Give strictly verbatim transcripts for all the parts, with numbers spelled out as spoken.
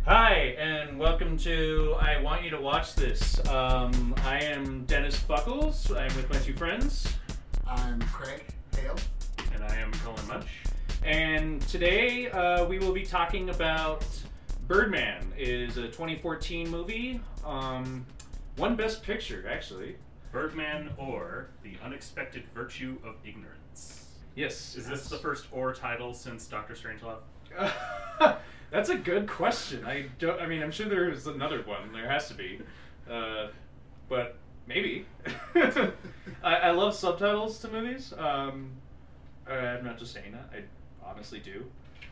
Hi, and welcome to I Want You to Watch This. Um, I am Dennis Buckles. I'm with my two friends. I'm Craig Hale. And I am Colin Munch. And today uh, we will be talking about Birdman. It is a twenty fourteen movie. Um, one Best Picture, actually. Birdman or The Unexpected Virtue of Ignorance. Yes. Is this the first or title since Doctor Strangelove? Uh, that's a good question. I don't. I mean, I'm sure there is another one. There has to be, uh, but maybe. I, I love subtitles to movies. Um, I'm not just saying that. I honestly do.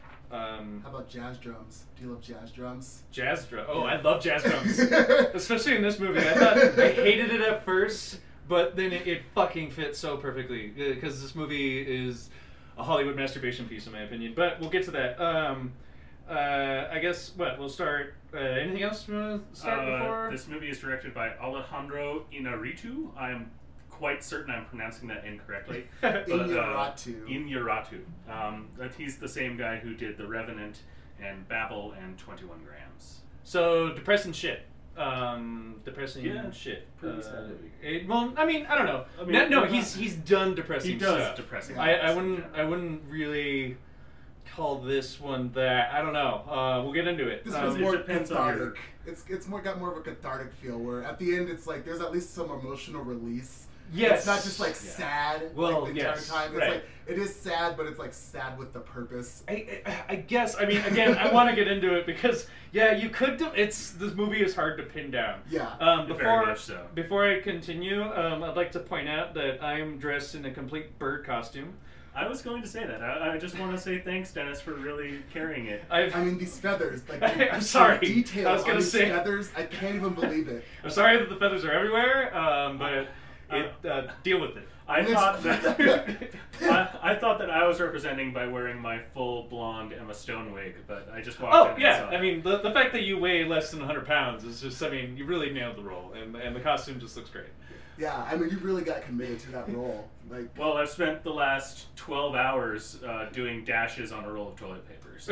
Um, How about jazz drums? Do you love jazz drums? Jazz drum. Oh, I love jazz drums, especially in this movie. I thought I hated it at first, but then it, it fucking fits so perfectly because this movie is a Hollywood masturbation piece, in my opinion. But we'll get to that. Um, uh, I guess what we'll start. Uh, anything else you want to start Uh, before? This movie is directed by Alejandro Inarritu. I'm quite certain I'm pronouncing that incorrectly. but, uh, Inarritu. Inarritu. Um, that he's the same guy who did The Revenant and Babel and twenty-one grams. So depressing shit. Um, depressing Yeah, shit. pretty Uh, sad movie. it, well, I mean, I don't know. I mean, no, no, we're he's not- he's done depressing He does stuff. depressing. I, I movies in wouldn't general. I wouldn't really call this one that. I don't know. Uh, we'll get into it. This Um, one's it more depends on cathartic. your- It's it's more got more of a cathartic feel where at the end it's like there's at least some emotional release. Yes. It's not just like Yeah. sad Well, like the entire yes, time. It's right. like it is sad, but it's like sad with the purpose. I, I, I guess. I mean, again, I want to get into it because yeah, you could. Do, it's this movie is hard to pin down. Yeah. Um, Very before much so. before I continue, um, I'd like to point out that I am dressed in a complete bird costume. I was going to say that. I, I just want to say thanks, Dennis, for really carrying it. I've, I mean these feathers, like I'm the sorry. detail I was on gonna these say- feathers, I can't even believe it. I'm sorry that the feathers are everywhere, um, but it, uh, deal with it. I It's- thought that I, I thought that I was representing by wearing my full blonde Emma Stone wig, but I just walked in Oh and yeah, saw I it. mean the the fact that you weigh less than one hundred pounds is just, I mean, you really nailed the role, and and the costume just looks great. Yeah, I mean you really got committed to that role. Like Well, I've spent the last twelve hours uh, doing dashes on a roll of toilet paper. So.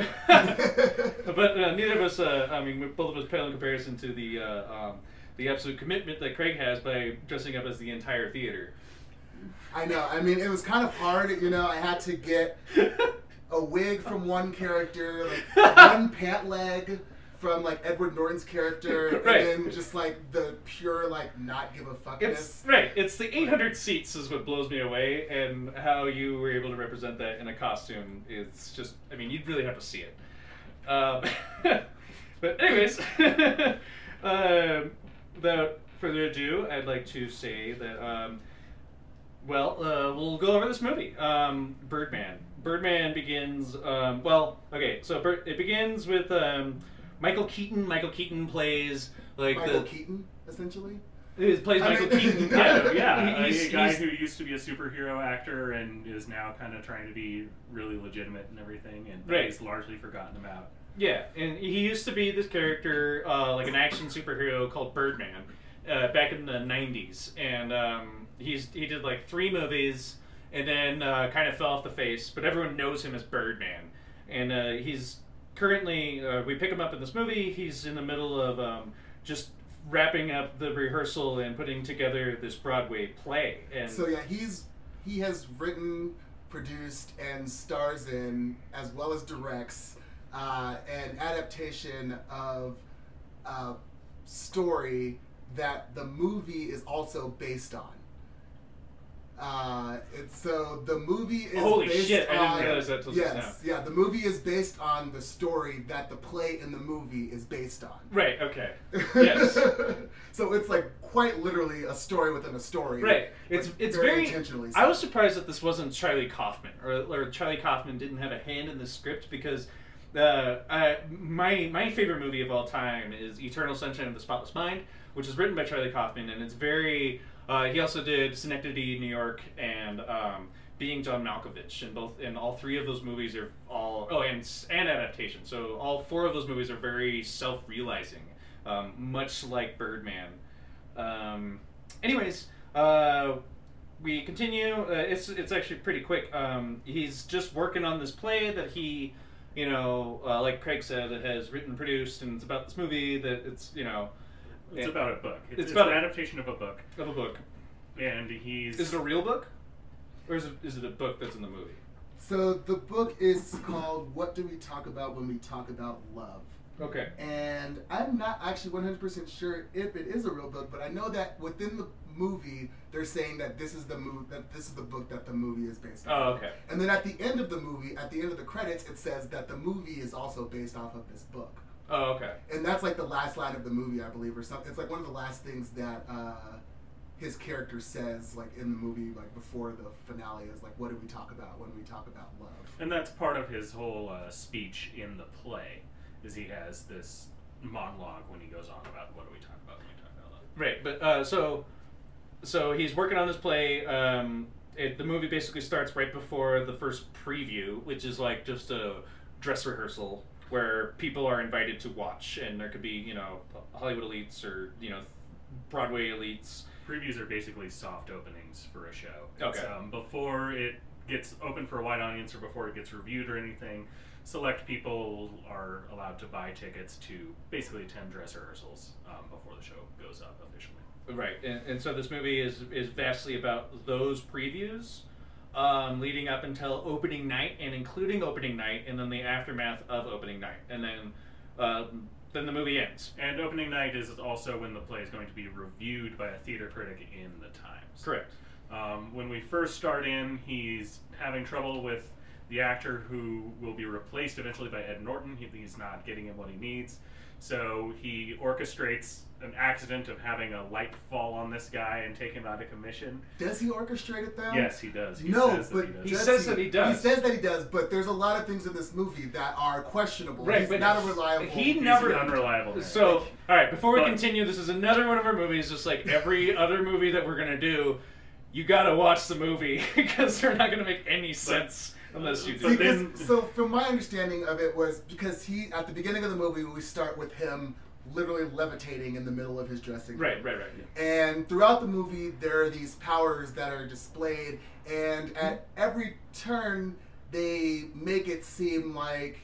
But uh, neither of us, uh, I mean, we- both of us pale in comparison to the uh, um, the absolute commitment that Craig has by dressing up as the entire theater. I know. I mean, it was kind of hard. You know, I had to get a wig from one character, like one pant leg from like Edward Norton's character, Right. and then just like the pure like not give a fuckness. It's right. It's the eight hundred seats is what blows me away, and how you were able to represent that in a costume is just. I mean, you'd really have to see it. Um, but anyways, um, without further ado, I'd like to say that. Um, well, uh, we'll go over this movie. Um, Birdman. Birdman begins. Um, well, okay. So Bir- it begins with um, Michael Keaton. Michael Keaton plays like Michael the. Keaton, essentially. He plays I Michael mean- Keaton. Yeah, yeah. He- a guy he's- who used to be a superhero actor and is now kind of trying to be really legitimate and everything, and Right. he's largely forgotten about. Yeah, and he used to be this character, uh, like an action superhero called Birdman, uh, back in the nineties, and um, he's he did like three movies, and then uh, kind of fell off the face. But everyone knows him as Birdman, and uh, he's currently uh, we pick him up in this movie. He's in the middle of um, just wrapping up the rehearsal and putting together this Broadway play, and So yeah, he's he has written, produced, and stars in, as well as directs, uh, an adaptation of a story that the movie is also based on. Uh, it's so the movie is Holy based shit, I didn't on, realize that till just yes, yeah, the movie is based on the story that the play in the movie is based on. right, okay, yes. So it's like quite literally a story within a story. Right. It's Like, it's very very. intentionally I so. was surprised that this wasn't Charlie Kaufman, or, or Charlie Kaufman didn't have a hand in the script because uh, I, my my favorite movie of all time is Eternal Sunshine of the Spotless Mind, which is written by Charlie Kaufman, and it's very. Uh, he also did Synecdoche, New York, and um, Being John Malkovich, and both and all three of those movies are all oh and and adaptation. So all four of those movies are very self-realizing, um, much like Birdman. Um, anyways, uh, we continue. Uh, it's it's actually pretty quick. Um, he's just working on this play that he you know, uh, like Craig said, it has written, produced, and it's about this movie that it's, you know, It's it, about a book. It's, it's it's about an a- adaptation of a book. of a book. And he's... Is it a real book, or is it is it a book that's in the movie? So the book is called What Do We Talk About When We Talk About Love? Okay. And I'm not actually one hundred percent sure if it is a real book, but I know that within the movie they're saying that this is the move that this is the book that the movie is based on. Oh, okay. And then at the end of the movie, at the end of the credits, it says that the movie is also based off of this book. Oh, okay. And that's like the last line of the movie, I believe, or something. It's like one of the last things that uh, his character says, like in the movie, like before the finale, is like, "What do we talk about when we talk about love?" And that's part of his whole uh, speech in the play, is he has this monologue when he goes on about what do we talk about when we talk about love. Right, but uh, so so he's working on this play. Um, it, the movie basically starts right before the first preview, which is like just a dress rehearsal where people are invited to watch, and there could be, you know, Hollywood elites or, you know, Broadway elites. Previews are basically soft openings for a show. Okay. It's, um, before it gets open for a wide audience or before it gets reviewed or anything, select people are allowed to buy tickets to basically attend dress rehearsals um, before the show goes up officially. Right, and, and so this movie is is vastly about those previews, um, leading up until opening night, and including opening night, and then the aftermath of opening night, and then um, then the movie ends. And opening night is also when the play is going to be reviewed by a theater critic in the Times. Correct. Um, when we first start in, he's having trouble with the actor who will be replaced eventually by Ed Norton. He, he's not getting him what he needs. So he orchestrates an accident of having a light fall on this guy and take him out of commission. Does he orchestrate it though? Yes, he does. He no, says that but he does. He does says that he does. He says that he does, but there's a lot of things in this movie that are questionable. Right, He's but not a reliable. he He's never- an unreliable narrator. So, all right, before we But- continue, this is another one of our movies, just like every other movie that we're gonna do. You gotta watch the movie because they're not gonna make any sense unless you do. But Because, then- so from my understanding of it was because he at the beginning of the movie we start with him literally levitating in the middle of his dressing room. Right, right, right. And throughout the movie, there are these powers that are displayed, and at every turn, they make it seem like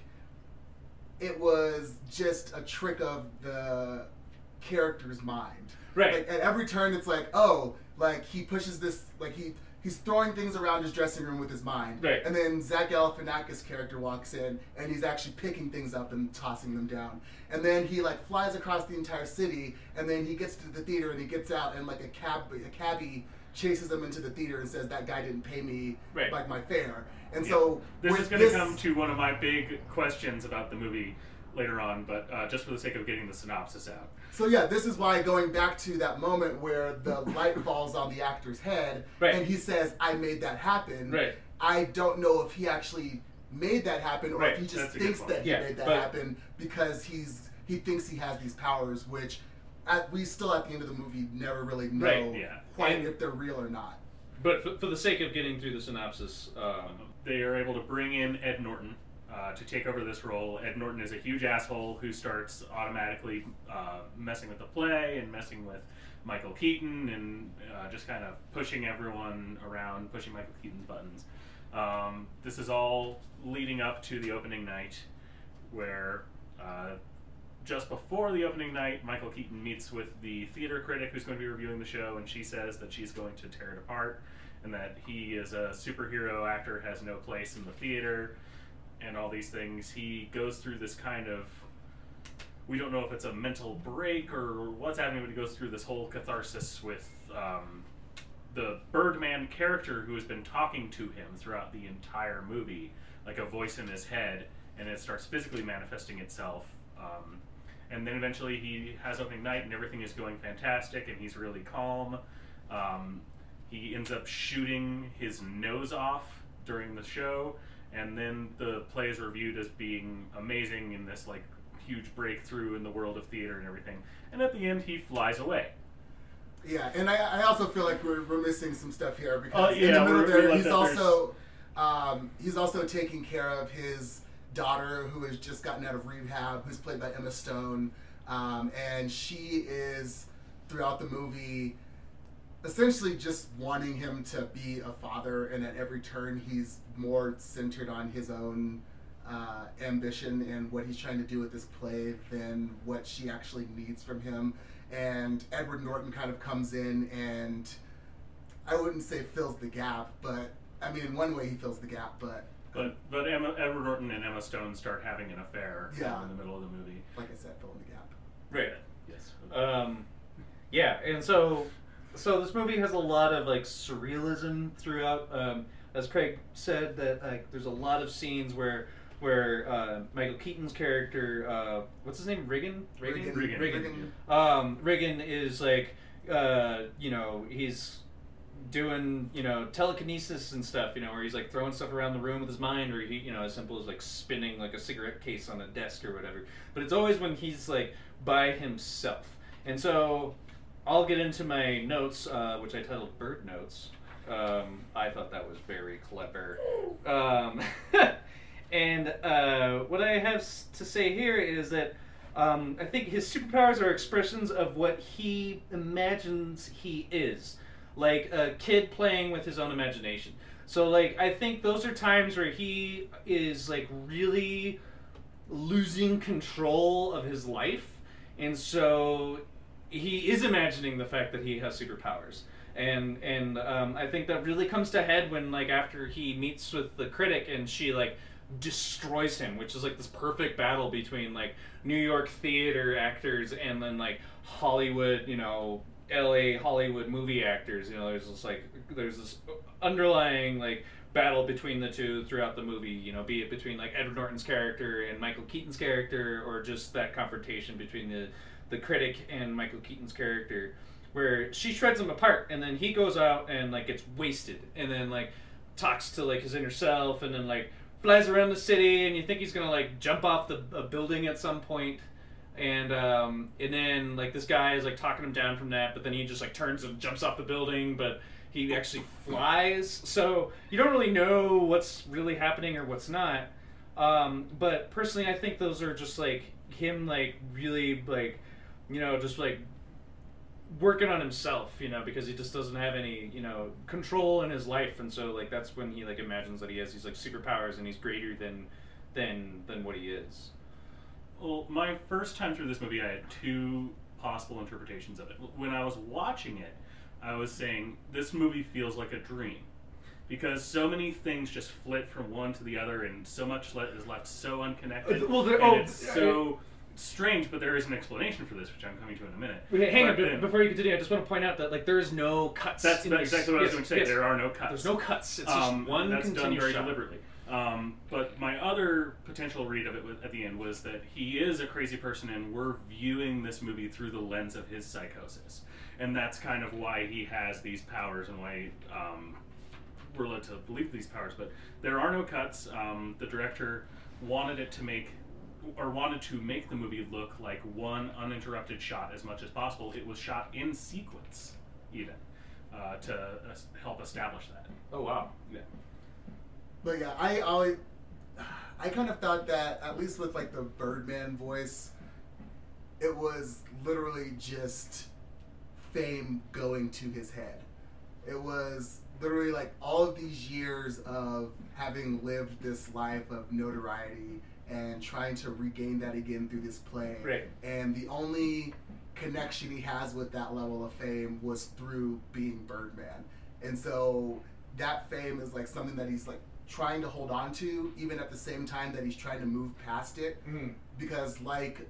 it was just a trick of the character's mind. Right. Like, at every turn, it's like, oh, like he pushes this, like he he's throwing things around his dressing room with his mind. Right. And then Zach Galifianakis' character walks in, and he's actually picking things up and tossing them down. And then he like flies across the entire city, and then he gets to the theater and he gets out, and like a cab a cabbie chases him into the theater and says that guy didn't pay me Right. like my fare. And Yeah. so this with is going to this- come to one of my big questions about the movie later on, but uh, just for the sake of getting the synopsis out. So yeah, this is why going back to that moment where the light falls on the actor's head, Right. and he says, "I made that happen." Right. I don't know if he actually made that happen, or Right. if he just That's a good thinks point. that he Yeah, made that but- happen because he's he thinks he has these powers, which at, we still at the end of the movie never really know Right, yeah. quite And- if they're real or not. But for, for the sake of getting through the synopsis, um, They are able to bring in Ed Norton uh, to take over this role. Ed Norton is a huge asshole who starts automatically uh, messing with the play and messing with Michael Keaton and uh, just kind of pushing everyone around, pushing Michael Keaton's buttons. Um, this is all leading up to the opening night where uh, just before the opening night, Michael Keaton meets with the theater critic who's going to be reviewing the show, and she says that she's going to tear it apart and that he is a superhero actor, has no place in the theater, and all these things. He goes through this kind of, we don't know if it's a mental break or what's happening, but he goes through this whole catharsis with um, the Birdman character who has been talking to him throughout the entire movie, like a voice in his head, and it starts physically manifesting itself. Um, and then eventually he has opening night and everything is going fantastic and he's really calm. Um, he ends up shooting his nose off during the show, and then the play is reviewed as being amazing in this like huge breakthrough in the world of theater and everything. And at the end he flies away. Yeah, and I, I also feel like we're, we're missing some stuff here because Oh, in yeah, the middle we're- we there, left he's out there's- also um, he's also taking care of his daughter who has just gotten out of rehab, who's played by Emma Stone, um, and she is throughout the movie essentially just wanting him to be a father, and at every turn he's more centered on his own uh, ambition and what he's trying to do with this play than what she actually needs from him. And Edward Norton kind of comes in and I wouldn't say fills the gap, but I mean in one way he fills the gap, but But but Emma, Edward Norton and Emma Stone start having an affair Yeah. in the middle of the movie. like I said, filling the gap. Right. Yes. Um, yeah, and so so this movie has a lot of like surrealism throughout. Um, as Craig said, that like there's a lot of scenes where where uh, Michael Keaton's character, uh, what's his name, Riggin, Riggin. Riggin. Riggin. Um, Riggin is like, uh, you know, he's doing, you know, telekinesis and stuff, you know, where he's like throwing stuff around the room with his mind, or he, you know, as simple as like spinning like a cigarette case on a desk or whatever. But it's always when he's like by himself. And so I'll get into my notes, uh, which I titled Bird Notes. Um, I thought that was very clever. Um, and uh, what I have s- to say here is that um, I think his superpowers are expressions of what he imagines he is. Like a kid playing with his own imagination. So like I think those are times where he is like really losing control of his life, and so he is imagining the fact that he has superpowers. And and um, I think that really comes to head when like after he meets with the critic and she like destroys him, which is like this perfect battle between like New York theater actors and then like Hollywood, you know, L A Hollywood movie actors. You know, there's this like there's this underlying like battle between the two throughout the movie. You know, be it between like Edward Norton's character and Michael Keaton's character, or just that confrontation between the the critic and Michael Keaton's character, where she shreds him apart, and then he goes out and like gets wasted, and then like talks to like his inner self, and then like flies around the city, and you think he's gonna like jump off the a building at some point. And um, and then like this guy is like talking him down from that, but then he just like turns and jumps off the building, but he actually flies. So you don't really know what's really happening or what's not. Um, but personally, I think those are just like him like really like, you know, just like working on himself, you know, because he just doesn't have any, you know, control in his life, and so like that's when he like imagines that he has these like superpowers and he's greater than than than what he is. Well, my first time through this movie, I had two possible interpretations of it. When I was watching it, I was saying, this movie feels like a dream. Because so many things just flit from one to the other, and so much le- is left so unconnected. Uh, well, there- and oh, it's so strange, but there is an explanation for this, which I'm coming to in a minute. Okay, hang But on, then- before you continue, I just want to point out that like there is no cuts. That's in that's this. exactly what I was Yes, going to say. yes. There are no cuts. There's no cuts. It's Um, just one that's done continuous very shot. deliberately. Um, but my other potential read of it was, at the end was that he is a crazy person, and we're viewing this movie through the lens of his psychosis, and that's kind of why he has these powers and why um, we're led to believe these powers. But there are no cuts. Um, the director wanted it to make, or wanted to make the movie look like one uninterrupted shot as much as possible. It was shot in sequence, even uh, to uh, help establish that. Oh wow. Yeah. But yeah, I always, I kind of thought that at least with like the Birdman voice, it was literally just fame going to his head. It was literally like all of these years of having lived this life of notoriety and trying to regain that again through this play. Right. And the only connection he has with that level of fame was through being Birdman. And so that fame is like something that he's like trying to hold on to, even at the same time that he's trying to move past it. Mm. Because like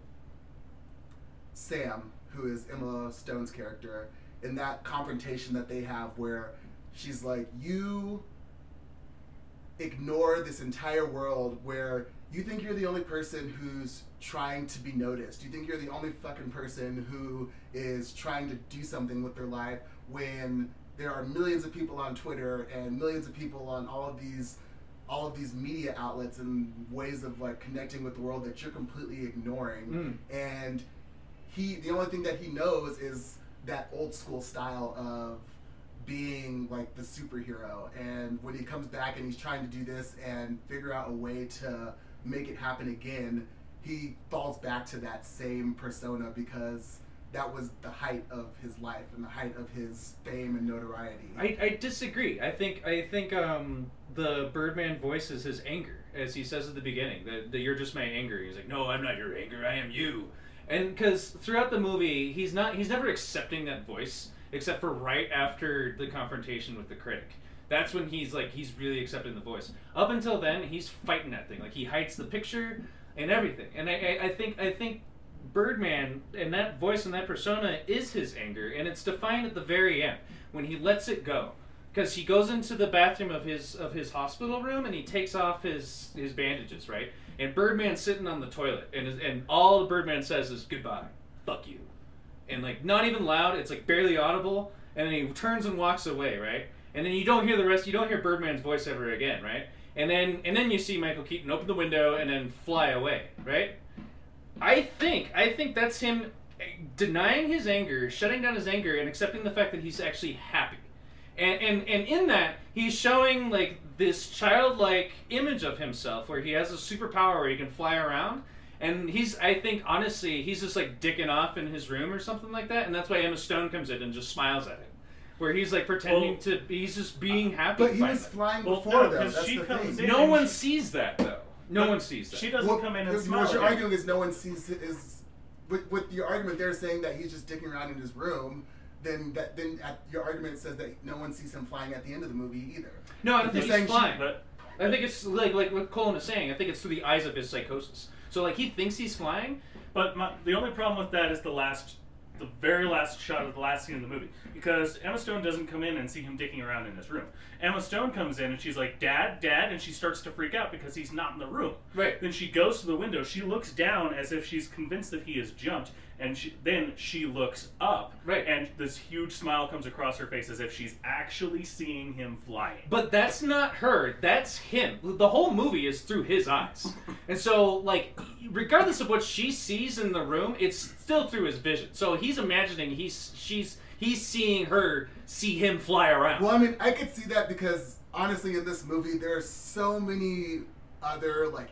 Sam, who is Emma Stone's character, in that confrontation that they have where she's like, you ignore this entire world where you think you're the only person who's trying to be noticed. You think you're the only fucking person who is trying to do something with their life, when there are millions of people on Twitter and millions of people on all of these all of these media outlets and ways of like connecting with the world that you're completely ignoring. Mm. And he, the only thing that he knows is that old school style of being like the superhero. And when he comes back and he's trying to do this and figure out a way to make it happen again, he falls back to that same persona because that was the height of his life and the height of his fame and notoriety. I, I disagree. I think I think um, the Birdman voices his anger, as he says at the beginning. That, that you're just my anger. He's like, no, I'm not your anger. I am you. And because throughout the movie, he's not he's never accepting that voice, except for right after the confrontation with the critic. That's when he's like he's really accepting the voice. Up until then, he's fighting that thing. Like he hides the picture and everything. And I, I, I think I think Birdman and that voice and that persona is his anger, and it's defined at the very end when he lets it go. Because he goes into the bathroom of his of his hospital room and he takes off his, his bandages, right? And Birdman's sitting on the toilet, and is, and all the Birdman says is goodbye, fuck you, and like not even loud. It's like barely audible, and then he turns and walks away, right? And then you don't hear the rest. You don't hear Birdman's voice ever again, right? And then and then you see Michael Keaton open the window and then fly away, right? I think I think that's him denying his anger, shutting down his anger, and accepting the fact that he's actually happy. And, and and in that, he's showing like this childlike image of himself where he has a superpower where he can fly around. And he's, I think, honestly, he's just like dicking off in his room or something like that. And that's why Emma Stone comes in and just smiles at him. Where he's like pretending well, to, he's just being happy. But he was flying well, before, no, though. 'cause That's she the comes thing. in No and one she- sees that, though. No But one sees that. She doesn't Well, come in and what smile. you're at him. arguing is no one sees it is with, with your argument. They're saying that he's just dicking around in his room. Then that then at, your argument says that no one sees him flying at the end of the movie either. No, I don't If think you're he's saying she- flying. But I think it's like like what Colin is saying. I think it's through the eyes of his psychosis. So like he thinks he's flying. But my, the only problem with that is the last, the very last shot of the last scene of the movie. Because Emma Stone doesn't come in and see him dicking around in his room. Emma Stone comes in and she's like, Dad, Dad, and she starts to freak out because he's not in the room. Right. Then she goes to the window. She looks down as if she's convinced that he has jumped. And she, then she looks up. Right. And this huge smile comes across her face as if she's actually seeing him flying. But that's not her. That's him. The whole movie is through his eyes. And so, like, regardless of what she sees in the room, it's still through his vision. So he's imagining he's she's he's seeing her see him fly around. Well, I mean, I could see that because honestly, in this movie, there are so many other like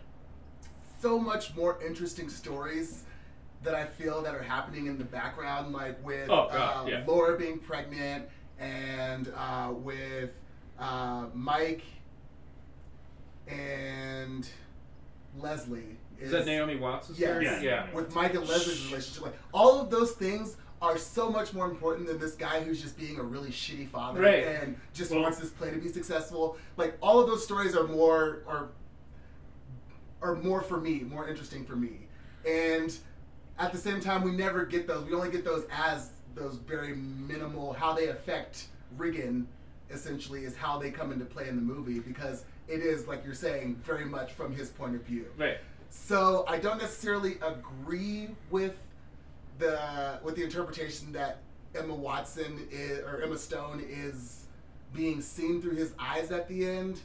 so much more interesting stories that I feel that are happening in the background, like with Oh, God, uh, yeah. Laura being pregnant and uh, with uh, Mike and Leslie. Is that Naomi Watts' Yes. character? Yeah. Yeah. With Mike and Leslie's relationship. Like, all of those things are so much more important than this guy who's just being a really shitty father Right. and just Well- wants this play to be successful. Like, all of those stories are more are are more for me, more interesting for me. And at the same time, we never get those. We only get those as those very minimal, how they affect Riggin, essentially, is how they come into play in the movie, because it is, like you're saying, very much from his point of view. Right. So I don't necessarily agree with the with the interpretation that Emma Watson is, or Emma Stone is being seen through his eyes at the end.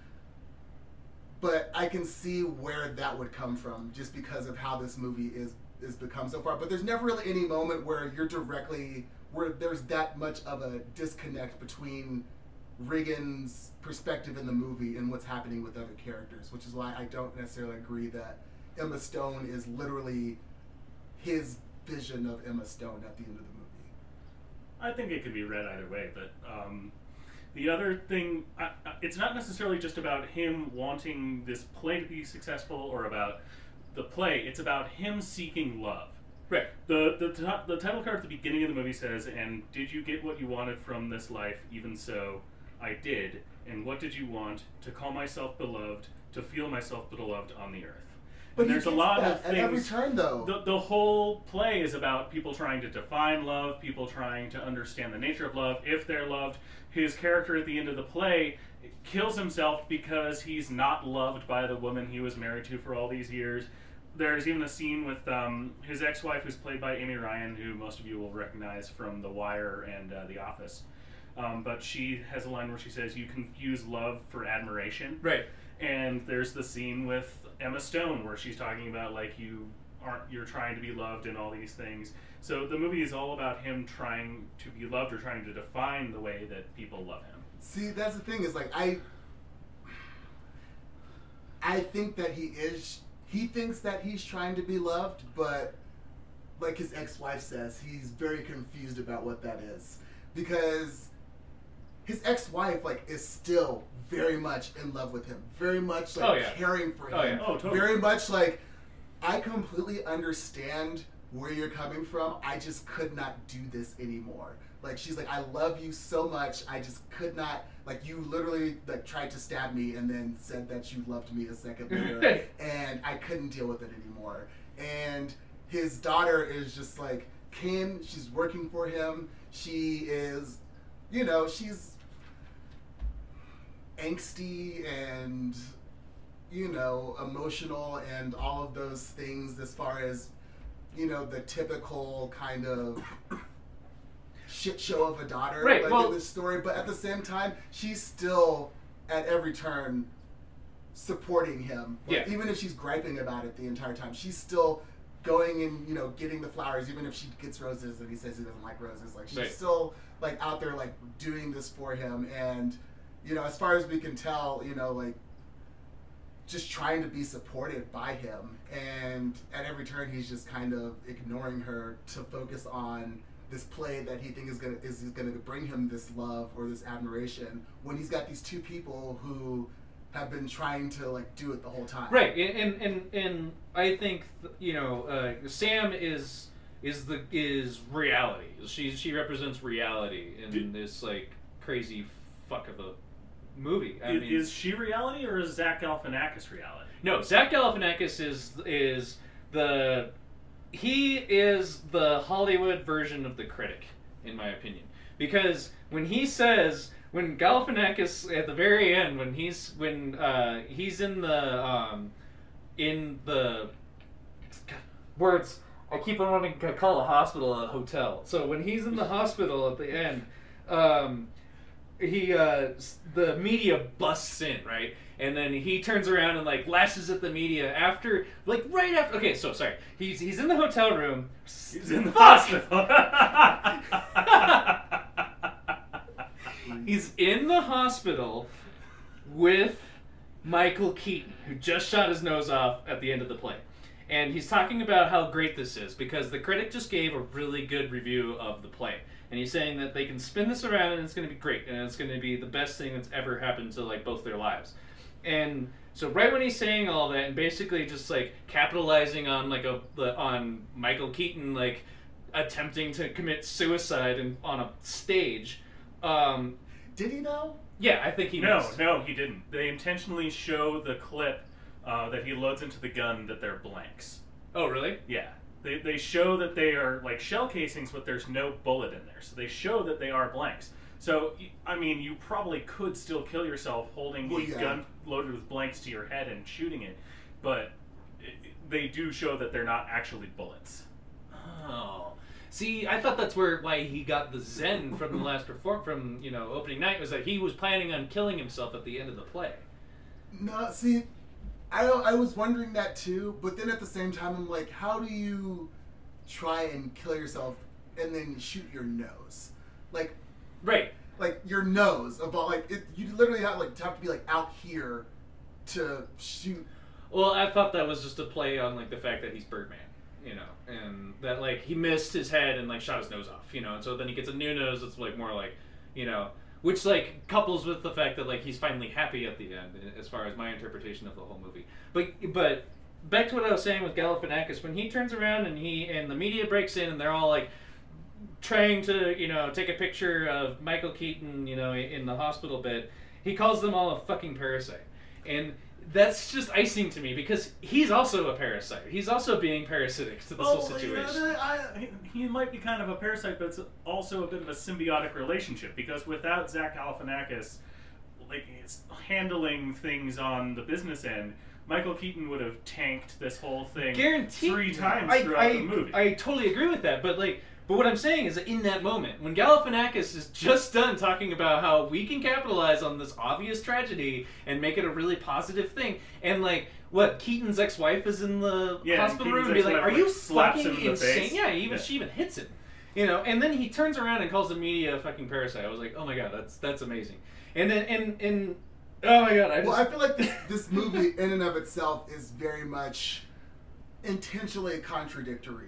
But I can see where that would come from, just because of how this movie is is become so far. But there's never really any moment where you're directly where there's that much of a disconnect between Riggins' perspective in the movie and what's happening with other characters, which is why I don't necessarily agree that Emma Stone is literally his vision of Emma Stone at the end of the movie. I think it could be read either way, but um, the other thing, I, I, it's not necessarily just about him wanting this play to be successful or about the play. It's about him seeking love. Right. The the, t- the title card at the beginning of the movie says, "And did you get what you wanted from this life? Even so, I did. And what did you want? To call myself beloved, to feel myself beloved on the earth." But And he there's a gets lot that of at things. every turn, though. The, the whole play is about people trying to define love, people trying to understand the nature of love, if they're loved. His character at the end of the play kills himself because he's not loved by the woman he was married to for all these years. There's even a scene with um, his ex-wife, who's played by Amy Ryan, who most of you will recognize from The Wire and uh, The Office. Um, but she has a line where she says, "You confuse love for admiration." Right. And there's the scene with Emma Stone where she's talking about, like, you aren't, you're trying to be loved and all these things. So the movie is all about him trying to be loved or trying to define the way that people love him. See, that's the thing, is like I I think that he is he thinks that he's trying to be loved, but like his ex-wife says, he's very confused about what that is. Because his ex-wife, like, is still very much in love with him. Very much, like, Oh, yeah. caring for him. Oh, yeah. Oh, totally. Very much, like, I completely understand where you're coming from. I just could not do this anymore. Like, she's like, I love you so much. I just could not, like, you literally, like, tried to stab me and then said that you loved me a second later. And I couldn't deal with it anymore. And his daughter is just, like, Kim. She's working for him. She is, you know, she's angsty and, you know, emotional and all of those things as far as, you know, the typical kind of shit show of a daughter, right, like, well, in this story. But at the same time, she's still at every turn supporting him. Like, yeah. Even if she's griping about it the entire time, she's still going and, you know, getting the flowers, even if she gets roses and he says he doesn't like roses. Like, she's right. still, like, out there, like, doing this for him. And, you know, as far as we can tell, you know, like, just trying to be supported by him. And at every turn, he's just kind of ignoring her to focus on this play that he thinks is gonna is gonna bring him this love or this admiration, when he's got these two people who have been trying to, like, do it the whole time. Right, and and and I think, you know, uh, Sam is is the is reality. She she represents reality in Did, this, like, crazy fuck of a movie. I is, mean, is she reality or is Zach Galifianakis reality? No, Zach Galifianakis is is the he is the Hollywood version of the Critic, in my opinion, because when he says when Galifianakis at the very end when he's when uh, he's in the um, in the God, words I keep on wanting to call a hospital a hotel. So when he's in the hospital at the end. Um, he uh the media busts in, right, and then he turns around and, like, lashes at the media after, like, right after okay so sorry he's he's in the hotel room, He's in the Fuck! hospital. He's in the hospital with Michael Keaton, who just shot his nose off at the end of the play. And he's talking about how great this is because the critic just gave a really good review of the play. And he's saying that they can spin this around and it's going to be great. And it's going to be the best thing that's ever happened to, like, both their lives. And so right when he's saying all that and basically just, like, capitalizing on, like, a on Michael Keaton, like, attempting to commit suicide in, on a stage. Um, Did he, though? Yeah, I think he No, missed. no, he didn't. They intentionally show the clip uh, that he loads into the gun that they're blanks. Oh, really? Yeah. They, they show that they are, like, shell casings, but there's no bullet in there. So they show that they are blanks. So, I mean, you probably could still kill yourself holding Well, a yeah. gun loaded with blanks to your head and shooting it. But it, they do show that they're not actually bullets. Oh. See, I thought that's where why he got the zen from the last perform from, you know, opening night, was that he was planning on killing himself at the end of the play. No, see, I I was wondering that too, but then at the same time, I'm like, how do you try and kill yourself and then shoot your nose? Like, Right. like your nose of all, like, it, you literally have like have to be like out here to shoot. Well, I thought that was just a play on, like, the fact that he's Birdman, you know, and that, like, he missed his head and, like, shot his nose off, you know, and so then he gets a new nose that's, like, more like, you know, which, like, couples with the fact that, like, he's finally happy at the end, as far as my interpretation of the whole movie. But but back to what I was saying with Galifianakis, when he turns around and he and the media breaks in and they're all, like, trying to, you know, take a picture of Michael Keaton, you know, in the hospital bed, he calls them all a fucking parasite. And that's just icing to me because he's also a parasite. He's also being parasitic to this whole situation. You know, I, he, he might be kind of a parasite, but it's also a bit of a symbiotic relationship because without Zach Galifianakis, like, it's handling things on the business end, Michael Keaton would have tanked this whole thing Guaranteed. three times I, throughout I, the movie. I totally agree with that, but like, but what I'm saying is that in that moment, when Galifianakis is just done talking about how we can capitalize on this obvious tragedy and make it a really positive thing, and like, what, Keaton's ex-wife is in the Yeah, hospital Keaton's room and be like, ex-wife, are you like, slaps fucking him in the insane? face. Yeah, even Yeah. she even hits him. You know, and then he turns around and calls the media a fucking parasite. I was like, oh my god, that's that's amazing. And then, and, and oh my god, I just... Well, I feel like this this movie in and of itself is very much intentionally contradictory.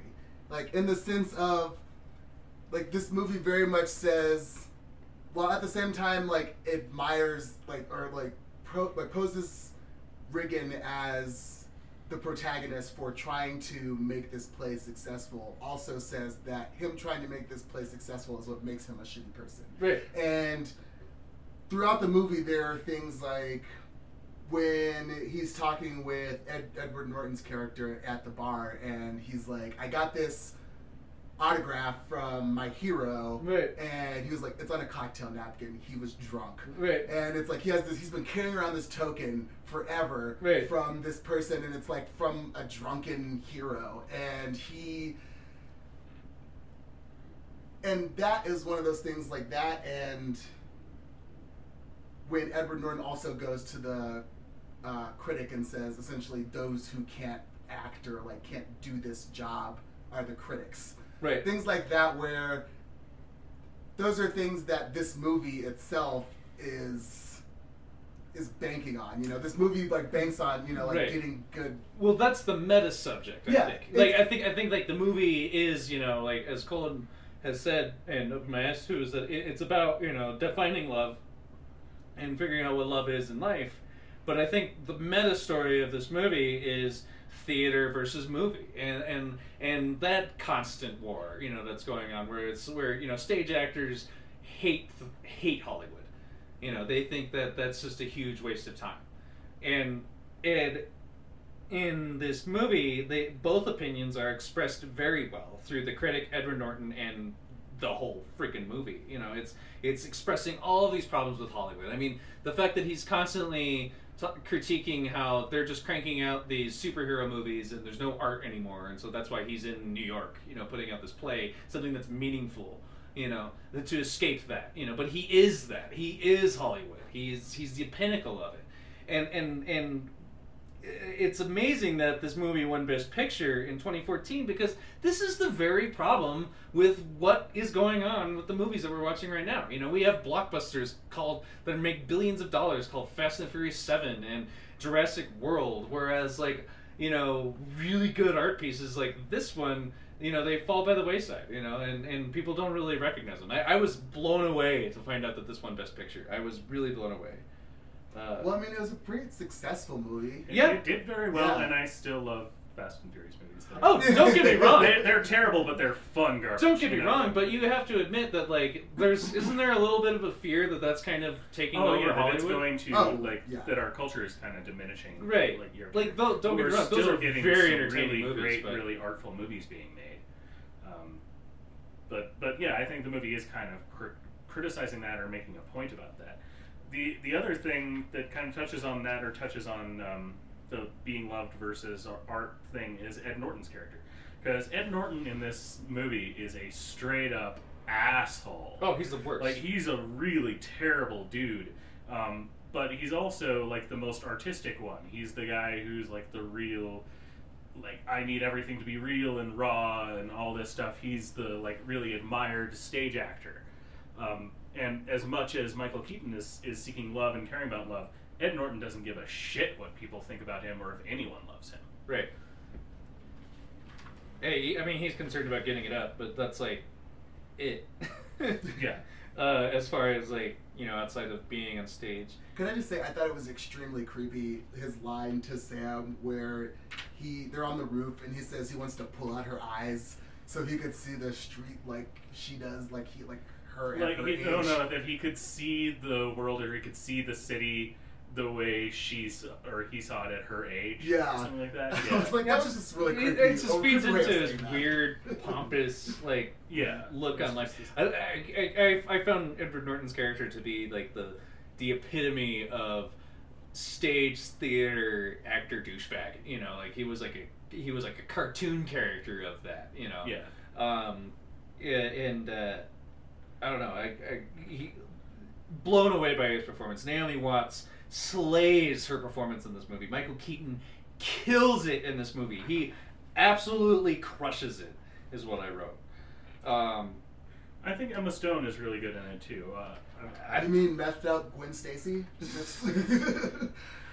Like in the sense of, like this movie very much says, while at the same time like admires like or like pro, like poses Riggin as the protagonist for trying to make this play successful, also says that him trying to make this play successful is what makes him a shitty person. Right. And throughout the movie, there are things like when he's talking with Ed, Edward Norton's character at the bar, and he's like, I got this autograph from my hero, right. and he was like, it's on a cocktail napkin. He was drunk, right. And it's like he has this. He's been carrying around this token forever, right. from this person, and it's like from a drunken hero, and he, and that is one of those things like that. And when Edward Norton also goes to the uh, critic and says, essentially, those who can't act or like can't do this job are the critics. Right. Things like that, where those are things that this movie itself is is banking on. You know, this movie like banks on, you know, like right. getting good. Well, that's the meta subject, I yeah, think. Like I think I think like the movie is, you know, like as Colin has said, and Open My Eyes too, is that it, it's about, you know, defining love and figuring out what love is in life. But I think the meta story of this movie is theater versus movie, and and and that constant war, you know, that's going on, where it's where, you know, stage actors hate hate Hollywood. You know, they think that that's just a huge waste of time. And and in this movie, they both opinions are expressed very well through the critic Edward Norton and the whole freaking movie. You know, it's it's expressing all of these problems with Hollywood. I mean, the fact that he's constantly T- critiquing how they're just cranking out these superhero movies and there's no art anymore, and so that's why he's in New York, you know, putting out this play, something that's meaningful, you know, to escape that, you know. But he is that. He is Hollywood. He's he's the pinnacle of it, and and and it's amazing that this movie won Best Picture in twenty fourteen, because this is the very problem with what is going on with the movies that we're watching right now. You know, we have blockbusters called that make billions of dollars called Fast and the Furious seven and Jurassic World, whereas like, you know, really good art pieces like this one, you know, they fall by the wayside, you know, and, and people don't really recognize them. I, I was blown away to find out that this won Best Picture. I was really blown away. Uh, well, I mean, it was a pretty successful movie. It, yeah, it did very well, yeah. and I still love Fast and Furious movies. They're, oh, don't get me wrong. They, they're terrible, but they're fun garbage. Don't get me you know? wrong, but you have to admit that like there's isn't there a little bit of a fear that that's kind of taking Oh over yeah, that Hollywood? it's going to Oh, like yeah. that our culture is kind of diminishing. Right. Like, year Like, don't- don't get We're me wrong, those still are getting very some entertaining really movies, great, but- really artful movies being made. Um, but but yeah, I think the movie is kind of cr- criticizing that or making a point about that. The the other thing that kind of touches on that or touches on um, the being loved versus art thing is Ed Norton's character. Because Ed Norton in this movie is a straight up asshole. Oh, he's the worst. Like, he's a really terrible dude. Um, but he's also, like, the most artistic one. He's the guy who's, like, the real, like, I need everything to be real and raw and all this stuff. He's the, like, really admired stage actor. Um, and as much as Michael Keaton is, is seeking love and caring about love, Ed Norton doesn't give a shit what people think about him or if anyone loves him. right. Hey, I mean, he's concerned about getting it up, but that's like it. Yeah. Uh, as far as like, you know, outside of being on stage. Can I just say, I thought it was extremely creepy, his line to Sam where he they're on the roof and he says he wants to pull out her eyes so he could see the street like she does, like he like her at Like, her he, age. no, no, that he could see the world or he could see the city the way she's, or he saw it at her age. Yeah. Or something like that. I Yeah. was like, that's just really It, creepy. it just Oh, feeds creepy way into of his saying that. weird, pompous, like, Yeah. look It's on life. just- I, I, I, I found Edward Norton's character to be like the the epitome of stage theater actor douchebag. You know, like he was like a he was like a cartoon character of that. You know. Yeah. Um, yeah, and uh, I don't know. I, I he blown away by his performance. Naomi Watts slays her performance in this movie. Michael Keaton kills it in this movie. He absolutely crushes it, is what I wrote. Um, I think Emma Stone is really good in it too. Uh, I, You mean methed out Gwen Stacy?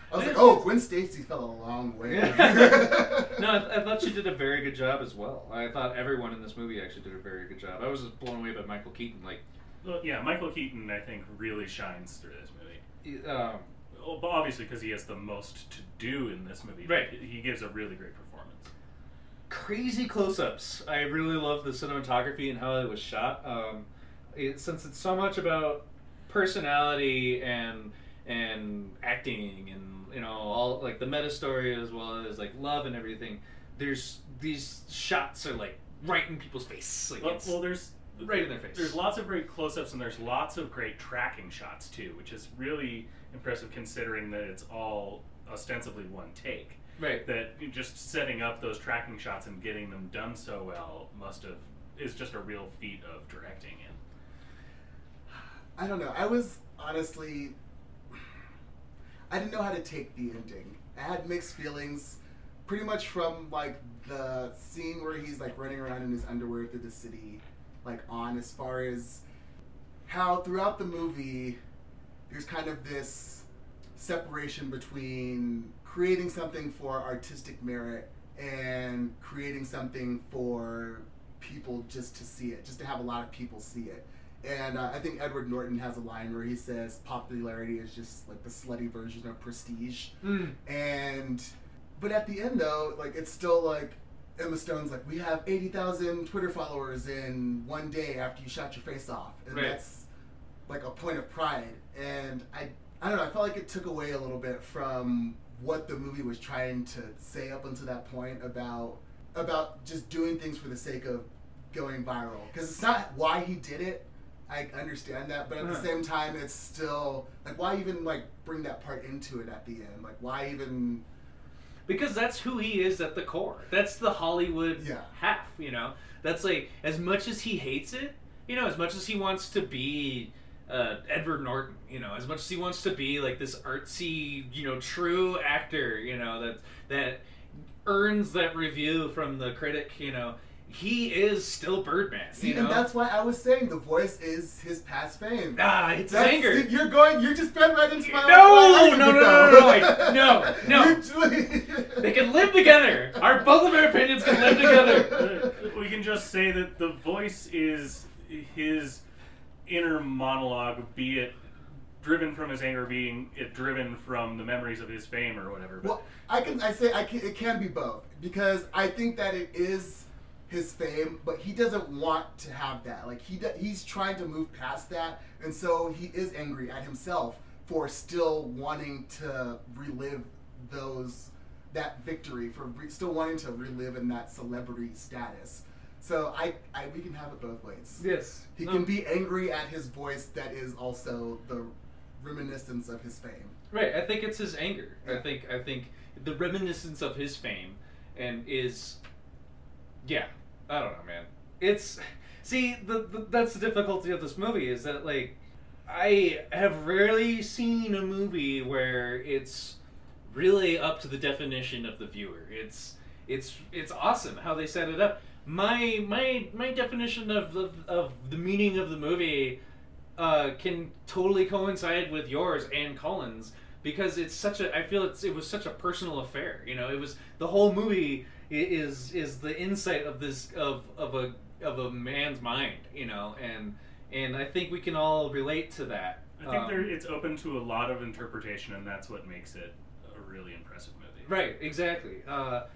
I was like, oh, Gwen Stacy fell a long way. No, I, I thought she did a very good job as well. I thought everyone in this movie actually did a very good job. I was just blown away by Michael Keaton. Like, well, yeah, Michael Keaton, I think, really shines through this movie. Um, well, obviously, because he has the most to do in this movie. Right. He gives a really great performance. Crazy close-ups. I really love the cinematography and how it was shot. Um, it, since it's so much about personality and and acting and you know all like the meta story as well as like love and everything. There's these shots are like right in people's face. Like Well, it's well, there's right in their face. There's lots of great close-ups and there's lots of great tracking shots too, which is really impressive considering that it's all ostensibly one take. Right. That just setting up those tracking shots and getting them done so well must have is just a real feat of directing. And I don't know. I was honestly, I didn't know how to take the ending. I had mixed feelings, pretty much from like the scene where he's like running around in his underwear through the city, like on as far as how throughout the movie there's kind of this separation between creating something for artistic merit and creating something for people just to see it, just to have a lot of people see it. And uh, I think Edward Norton has a line where he says popularity is just like the slutty version of prestige. Mm. And but at the end though, like it's still like Emma Stone's like, we have eighty thousand Twitter followers in one day after you shot your face off, and right. that's like a point of pride. And I I don't know, I felt like it took away a little bit from what the movie was trying to say up until that point about about just doing things for the sake of going viral. Because it's not why he did it. I understand that, but at uh-huh. the same time, it's still like, why even like bring that part into it at the end? Like, why even? Because that's who he is at the core. That's the Hollywood yeah. half. You know, that's like as much as he hates it. You know, as much as he wants to be uh, Edward Norton. You know, as much as he wants to be like this artsy, you know, true actor. You know, that that earns that review from the critic. You know. He is still Birdman. See, you know? and that's why I was saying the voice is his past fame. Ah, it's that's, his anger. You're going. You just been right into my. No, my no, no, no, no, no, wait. no, no. They can live together. Our both of our opinions can live together. We can just say that the voice is his inner monologue, be it driven from his anger, being it driven from the memories of his fame or whatever. But well, I can. I say I can. It can be both because I think that it is his fame, but he doesn't want to have that. Like he he's trying to move past that, and so he is angry at himself for still wanting to relive those that victory, for re, still wanting to relive in that celebrity status. So I, I we can have it both ways. Yes, he no. can be angry at his voice that is also the reminiscence of his fame. Right. I think it's his anger. Yeah. I think I think the reminiscence of his fame, and is, yeah. I don't know, man. It's see the, the that's the difficulty of this movie is that like I have rarely seen a movie where it's really up to the definition of the viewer. It's it's it's awesome how they set it up. My my my definition of the of the meaning of the movie uh, can totally coincide with yours and Colin's because it's such a I feel it's it was such a personal affair. You know, it was the whole movie. Is is the insight of this of of a of a man's mind, you know, and and I think we can all relate to that. I think um, there, it's open to a lot of interpretation, and that's what makes it a really impressive movie. Right, exactly, uh,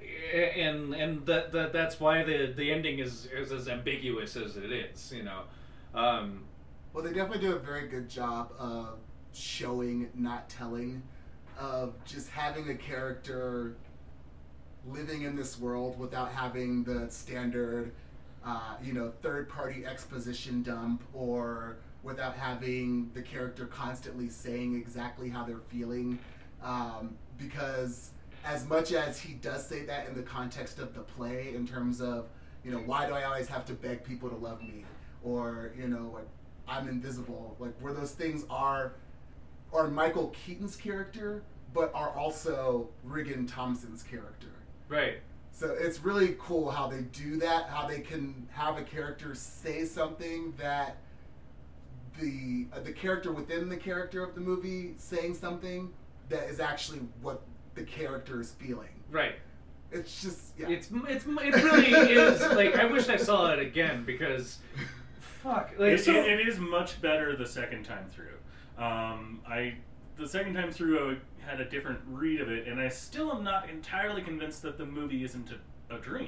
and and that, that that's why the the ending is is as ambiguous as it is, you know. Um, well, they definitely do a very good job of showing, not telling, of just having a character living in this world without having the standard, uh, you know, third-party exposition dump, or without having the character constantly saying exactly how they're feeling. Um, because as much as he does say that in the context of the play, in terms of, you know, why do I always have to beg people to love me, or you know, like I'm invisible, like where those things are, are Michael Keaton's character, but are also Regan Thompson's character. right. So it's really cool how they do that, how they can have a character say something that the uh, the character within the character of the movie saying something that is actually what the character is feeling. Right. It's just yeah. It's it's it really is like I wish I saw it again because fuck like It, so, it, it is much better the second time through. Um, I the second time through I had a different read of it, and I still am not entirely convinced that the movie isn't a, a dream.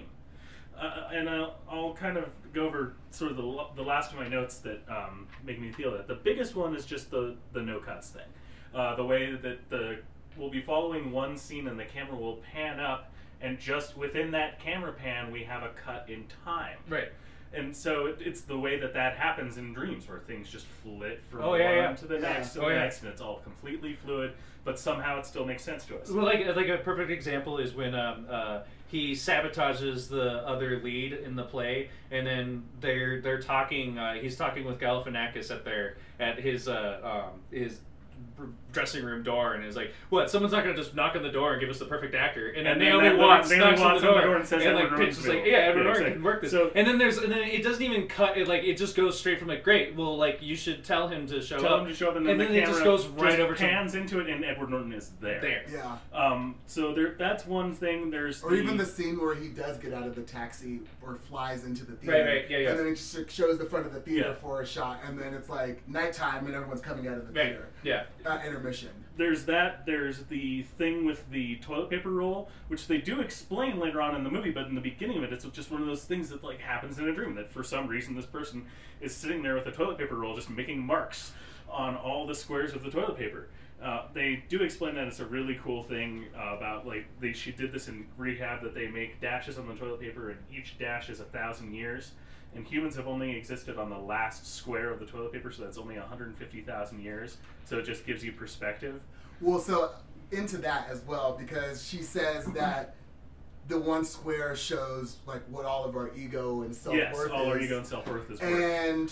Uh, and I'll, I'll kind of go over sort of the, the last of my notes that um, make me feel that. The biggest one is just the, the no cuts thing. Uh, the way that the we'll be following one scene and the camera will pan up, and just within that camera pan we have a cut in time. right. And so it, it's the way that that happens in dreams, where things just flit from Oh, yeah, one yeah. to the Yeah. next to Oh, the yeah. next, and it's all completely fluid, but somehow it still makes sense to us. Well, like like a perfect example is when um, uh, he sabotages the other lead in the play, and then they're they're talking. Uh, he's talking with Galifianakis at their at his uh, um, his dressing room door, and is like, "What? Someone's not going to just knock on the door and give us the perfect actor?" And then And then Naomi that- Watts Naomi knocks Watts on the on door, the door and says and Edward like pitches Norton's like, available. "Yeah, Edward Yeah, Norton exactly. can work this." So- and then there's and then it doesn't even cut. It like it just goes straight from like, "Great, well, like you should tell him to show Tell up." him to show up, and then, and the then camera it just goes right just over to pans into it, and Edward Norton is there. there. Yeah. Um, so there, that's one thing. There's Or the, even the scene where he does get out of the taxi or flies into the theater. Right, right, yeah, yeah. And then it just shows the front of the theater Yeah. for a shot, and then it's like nighttime and everyone's coming out of the Right. theater. Yeah. Uh, intermission. There's that. There's the thing with the toilet paper roll, which they do explain later on in the movie, but in the beginning of it, it's just one of those things that like happens in a dream. That for some reason this person is sitting there with a toilet paper roll, just making marks on all the squares of the toilet paper. Uh, they do explain that it's a really cool thing uh, about like they she did this in rehab, that they make dashes on the toilet paper, and each dash is a thousand years. And humans have only existed on the last square of the toilet paper, so that's only one hundred fifty thousand years. So it just gives you perspective. Well, so into that as well, because she says that the one square shows like what all of our ego and self Yes, worth all is. our ego and self-worth is worth. And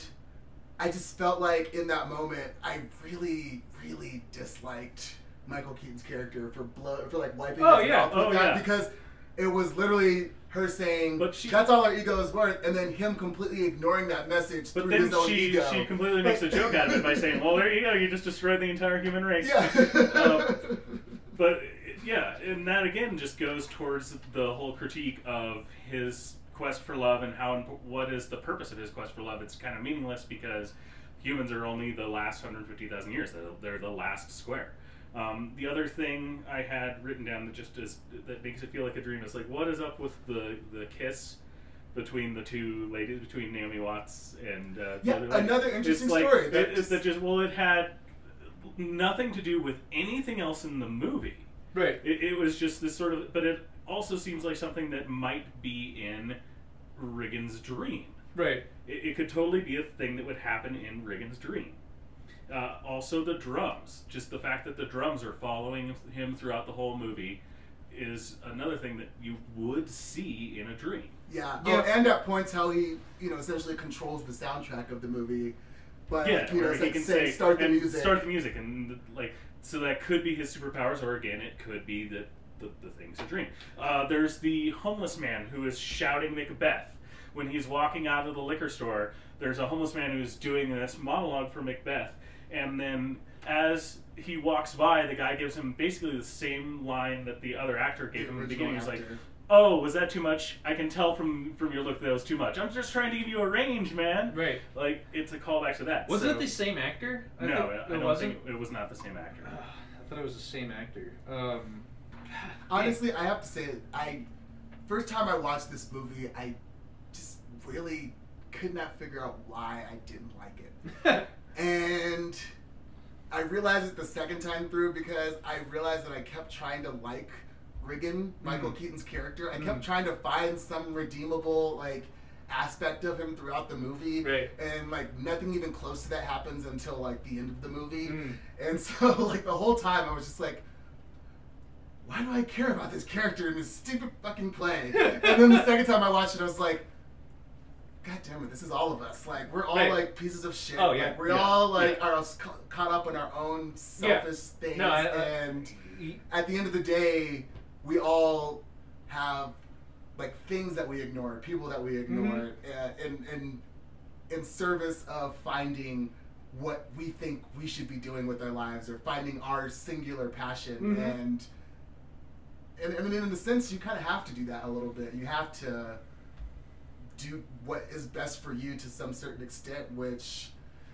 I just felt like in that moment, I really, really disliked Michael Keaton's character for blow for like wiping Oh, his yeah. mouth with Oh, that yeah. because it was literally her saying, But she- "That's all our ego is worth," and then him completely ignoring that message But through then his own she ego. she completely makes a joke out of it by saying, "Well, there you go. You just destroyed the entire human race." Yeah. Um, but yeah, and that again just goes towards the whole critique of his quest for love and how imp- what is the purpose of his quest for love. It's kind of meaningless because humans are only the last one hundred fifty thousand years. They're, they're the last square. Um, the other thing I had written down that just is that makes it feel like a dream is like, what is up with the the kiss between the two ladies, between Naomi Watts and uh, the Yeah, other lady? another It's interesting like- story. It, That it's just- that just well, it had nothing to do with anything else in the movie. Right. It, it was just this sort of, but it also seems like something that might be in Riggins' dream. Right. It, it could totally be a thing that would happen in Riggins' dream. Uh, also, the drums. Just the fact that the drums are following him throughout the whole movie is another thing that you would see in a dream. Yeah. Yeah. Oh, and at points how he, you know, essentially controls the soundtrack of the movie. But Yeah, like, you know, where it's he like, can say, say start the and music. Start the music, and like so that could be his superpowers, or again, it could be that the, the thing's a dream. Uh, there's the homeless man who is shouting Macbeth when he's walking out of the liquor store. There's a homeless man who's doing this monologue for Macbeth, and then as he walks by, the guy gives him basically the same line that the other actor gave The him in the original beginning. He's like, actor. "Oh, was that too much? I can tell from from your look that it was too much. I'm just trying to give you a range, man." Right. Like, it's a callback to that. Wasn't so- it the same actor? I No, think I, I it don't wasn't. think it was not the same actor. Ugh, I thought it was the same actor. Um, Honestly, I have to say, I first time I watched this movie, I just really could not figure out why I didn't like it. And I realized it the second time through because I realized that I kept trying to like Riggin, Michael Mm. Keaton's character. I Mm. kept trying to find some redeemable like aspect of him throughout the movie. Right. And like nothing even close to that happens until like the end of the movie. Mm. And so like the whole time I was just like, why do I care about this character in this stupid fucking play? And then the second time I watched it, I was like, God damn it, this is all of us. Like, we're all Right. like pieces of shit. Oh, yeah, Like, we yeah, all like yeah. are us ca- caught up in our own Yeah. selfish things. No, I- I- and at the end of the day, we all have like things that we ignore, people that we ignore, Mm-hmm. uh, in, in, in service of finding what we think we should be doing with our lives, or finding our singular passion. Mm-hmm. And and I mean, in a sense, you kind of have to do that a little bit. You have to do what is best for you to some certain extent, which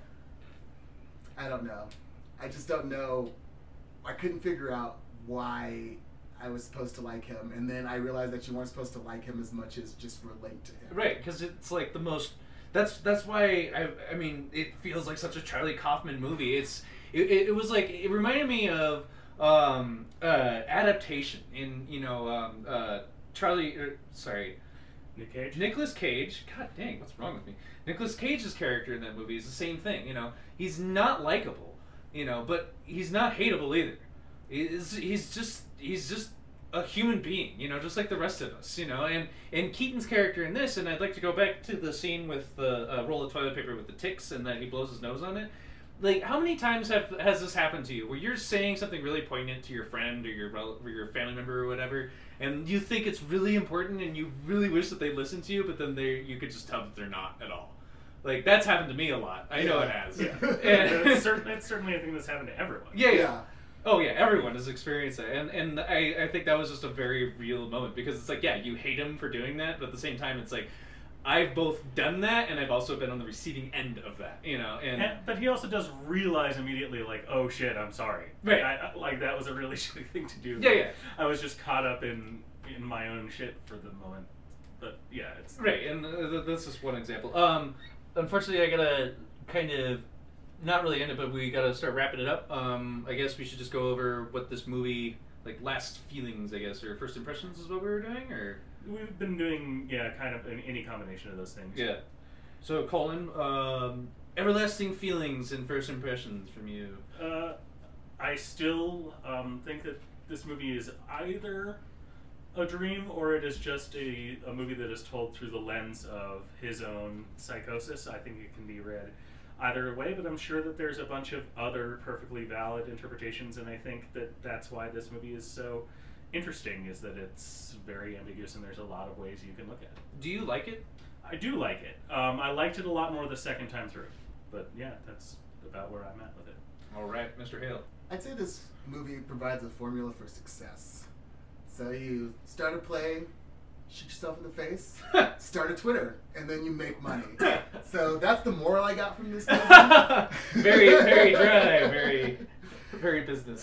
I don't know. I just don't know. I couldn't figure out why I was supposed to like him, and then I realized that you weren't supposed to like him as much as just relate to him. Right, because it's like the most. That's that's why I I mean it feels like such a Charlie Kaufman movie. It's it, it, it was like it reminded me of um, uh, Adaptation in you know um, uh, Charlie er, sorry Nick Cage. Nicolas Cage. God dang, what's wrong with me? Nicolas Cage's character in that movie is the same thing. You know, he's not likable, you know, but he's not hateable either. He's he's just he's just a human being, you know, just like the rest of us, you know. And and Keaton's character in this, and I'd like to go back to the scene with the uh, roll of toilet paper with the ticks, and that he blows his nose on it. Like, how many times have has this happened to you, where you're saying something really poignant to your friend or your rel- or your family member or whatever, and you think it's really important, and you really wish that they listen to you, but then they you could just tell that they're not at all. Like, that's happened to me a lot. I know it has. Yeah, And- it's, certainly, it's certainly a thing that's happened to everyone. Yeah, yeah. Yeah. Oh yeah, everyone has experienced that, and and I, I think that was just a very real moment, because it's like, yeah, you hate him for doing that, but at the same time, it's like, I've both done that, and I've also been on the receiving end of that, you know. And, And, but he also does realize immediately, like, oh shit, I'm sorry. Right. I, I, like, that was a really shitty thing to do. Yeah, yeah. I was just caught up in in my own shit for the moment. But yeah, it's right, and uh, that's just one example. Um, unfortunately, I gotta kind of not really end it, but we gotta start wrapping it up. Um, I guess we should just go over what this movie, like, last feelings, I guess, or first impressions is what we were doing, or. We've been doing, yeah, kind of an, any combination of those things. Yeah. So, Colin, um, everlasting feelings and first impressions from you. Uh, I still um, think that this movie is either a dream or it is just a, a movie that is told through the lens of his own psychosis. I think it can be read either way, but I'm sure that there's a bunch of other perfectly valid interpretations, and I think that that's why this movie is so interesting, is that it's very ambiguous and there's a lot of ways you can look at it. Do you like it? I do like it. Um, I liked it a lot more the second time through, but yeah, that's about where I'm at with it. All right, Mister Hale. I'd say this movie provides a formula for success. So you start a play, shoot yourself in the face, start a Twitter, and then you make money. So that's the moral I got from this movie. very, very dry, very, very business.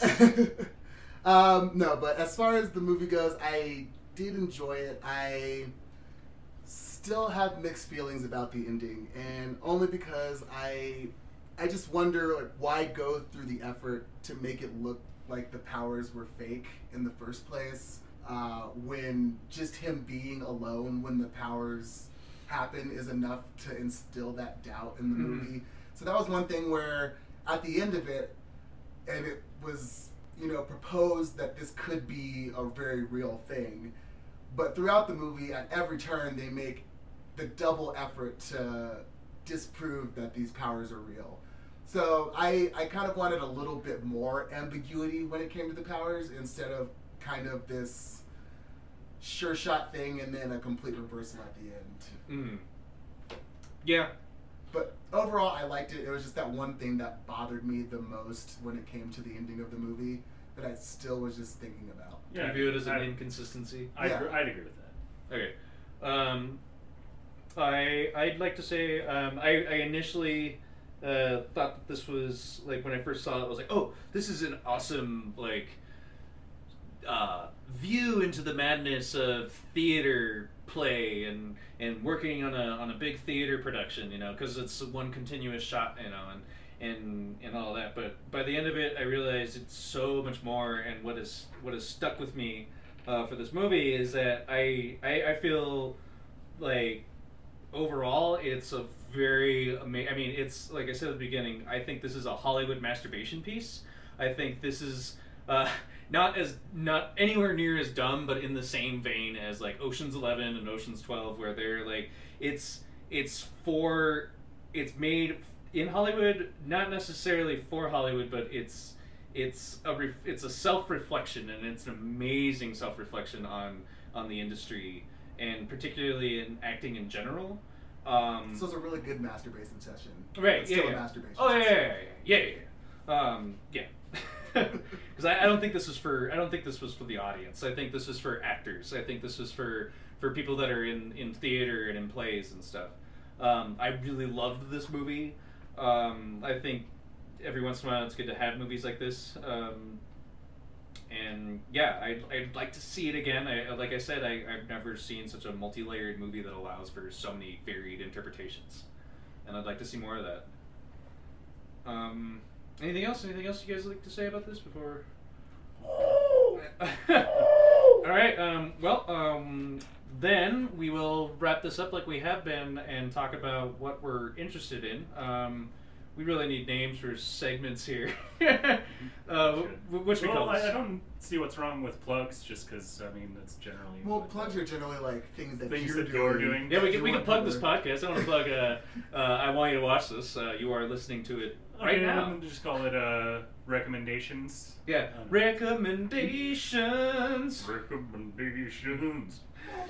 um, no, but as far as the movie goes, I did enjoy it. I still have mixed feelings about the ending, and only because I, I just wonder, like, why go through the effort to make it look like the powers were fake in the first place, uh, when just him being alone when the powers happen is enough to instill that doubt in the Mm-hmm. movie. So that was one thing where at the end of it, and it was, you know, proposed that this could be a very real thing, but throughout the movie, at every turn, they make the double effort to disprove that these powers are real. So I, I kind of wanted a little bit more ambiguity when it came to the powers, instead of kind of this sure shot thing and then a complete reversal at the end. Mm. Yeah. But overall, I liked it. It was just that one thing that bothered me the most when it came to the ending of the movie that I still was just thinking about. Do you view it as an I, inconsistency? I, Yeah. agree, I'd agree with that. Okay. Um, I I'd like to say um, I, I initially uh, thought that this was, like, when I first saw it, I was like, oh, this is an awesome, like, uh, view into the madness of theater play and and working on a on a big theater production, you know, because it's one continuous shot, you know, and and and all that. But by the end of it, I realized it's so much more. And what is what has stuck with me uh, for this movie is that I, I I feel like overall it's a very ama- I mean, it's like I said at the beginning, I think this is a Hollywood masturbation piece. I think this is uh, not as not anywhere near as dumb, but in the same vein as, like, Ocean's Eleven and Ocean's Twelve, where they're like, it's it's for it's made in Hollywood, not necessarily for Hollywood, but it's it's a ref, it's a self reflection, and it's an amazing self reflection on on the industry, and particularly in acting in general. Um, So it's a really good masturbation session. right, It's yeah, still yeah. a masturbation Oh, yeah, yeah, session. yeah, yeah, yeah, yeah. Um, yeah. Because I, I don't think this is for, I don't think this was for the audience. I think this is for actors. I think this is for, for people that are in, in theater and in plays and stuff. Um, I really loved this movie. Um, I think every once in a while it's good to have movies like this. Um, and yeah, I'd, I'd like to see it again. I, like I said, I, I've never seen such a multi-layered movie that allows for so many varied interpretations. And I'd like to see more of that. Um, anything else? Anything else you guys like to say about this before? All right. Um, well, um, then we will wrap this up like we have been and talk about what we're interested in. Um, we really need names for segments here. uh, w- which we well, call I, this? I don't see what's wrong with plugs, just because I mean that's generally Well, what- plugs are generally like things that Things you're that doing. you're doing. Yeah, we that can, you we can want plug this people podcast. I want to plug. Uh, uh, I want you to watch this. Uh, you are listening to it right Okay, now. I'm gonna just call it uh, recommendations. Yeah, Um, recommendations. Recommendations.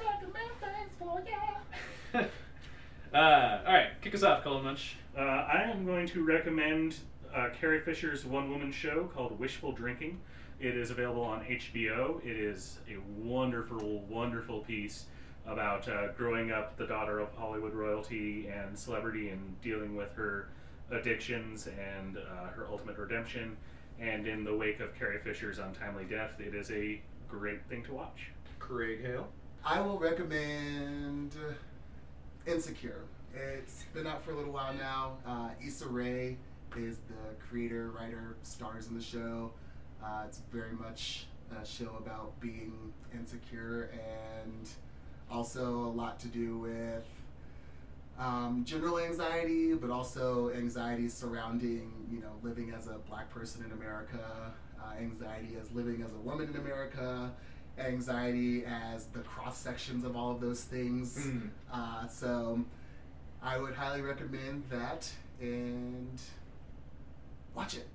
uh, all right, kick us off, Colin Munch. Uh, I am going to recommend uh, Carrie Fisher's one-woman show called Wishful Drinking. It is available on H B O. It is a wonderful, wonderful piece about uh, growing up the daughter of Hollywood royalty and celebrity and dealing with her addictions and uh, her ultimate redemption. And in the wake of Carrie Fisher's untimely death, it is a great thing to watch. Craig Hale. I will recommend Insecure. It's been out for a little while now. Uh, Issa Rae is the creator, writer, stars in the show. Uh, it's very much a show about being insecure and also a lot to do with um, general anxiety, but also anxiety surrounding, you know, living as a black person in America, uh, anxiety as living as a woman in America, anxiety as the cross sections of all of those things. Mm. Uh, so I would highly recommend that and watch it.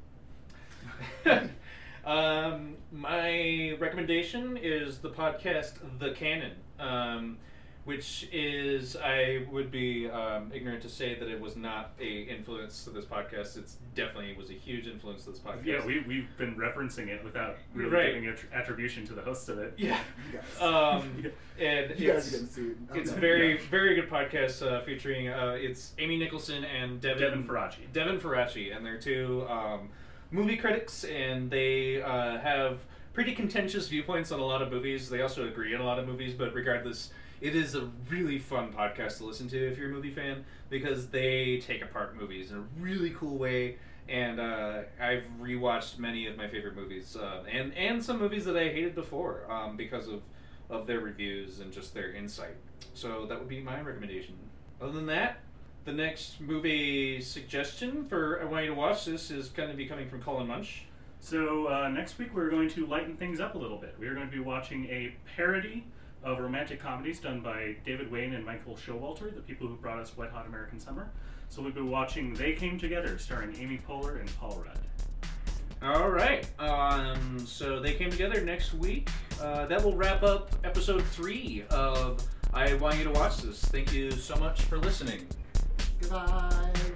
um, my recommendation is the podcast The Canon, um, which is, I would be um, ignorant to say that it was not a influence to this podcast. It's definitely was a huge influence to this podcast. Yeah, we, we've been referencing it without really Right. giving att- attribution to the hosts of it. Yeah. You guys, Um, and you guys it's, didn't see it. it's Okay. very, Yeah. very good podcast uh, featuring, uh, it's Amy Nicholson and Devin, Devin Faraci. Devin Faraci, and they're two um, movie critics, and they uh, have pretty contentious viewpoints on a lot of movies. They also agree on a lot of movies, but regardless, it is a really fun podcast to listen to if you're a movie fan, because they take apart movies in a really cool way. And uh, I've rewatched many of my favorite movies, uh, and and some movies that I hated before um, because of of their reviews and just their insight. So that would be my recommendation. Other than that, the next movie suggestion for I Want You to Watch This is going to be coming from Colin Munch. So uh, next week we're going to lighten things up a little bit. We are going to be watching a parody of romantic comedies done by David Wayne and Michael Showalter, the people who brought us Wet Hot American Summer. So we'll be watching They Came Together, starring Amy Poehler and Paul Rudd. All right. Um, so they came together next week. Uh, that will wrap up episode three of I Want You to Watch This. Thank you so much for listening. Goodbye.